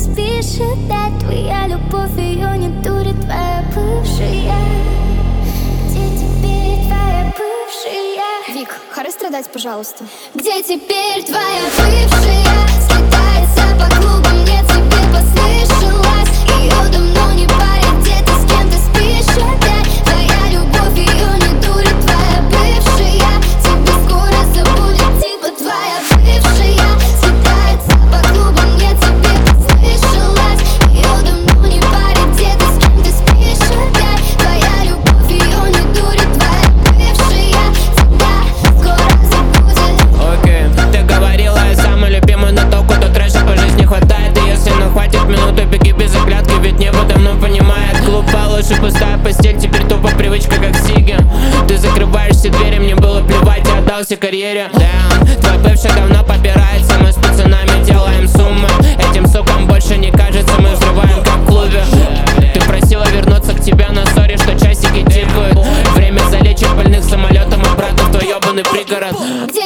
спишь, да, твоя любовь, ее не дурит твоя бывшая. Где теперь твоя бывшая? Вик, хары страдать, пожалуйста. Где теперь твоя бывшая? Скитается по клубам, мне тебе послышалось. Ее давно не парит, где ты с кем ты спишь опять. Твоя любовь, ее не дурит твоя бывшая. Тебе скоро забудет типа твоя бывшая. Скитается по клубам, мне тебе послышалось. Ее давно не парит, где ты с кем ты спишь опять. Твоя любовь, ее не дурит твоя бывшая. Тебя скоро забудет. Окей, ты говорила, я самый любимый, но толку до трэша по жизни хватает. И если не хватит минуты, беги без оглядки, ведь небо давно понимает. Клуб получше, пустая постель, теперь тупо привычка как Сиги. Ты закрываешь все двери, мне было плевать, я отдался карьере. Damn, твой бывший давно побирается, мы с пацанами делаем суммы. Этим сукам больше не кажется, мы взрываем как в клубе. Ты просила вернуться к тебе, на сори, что часики тикают. Время залечит больных самолетом обратно в твой ебаный пригород. Где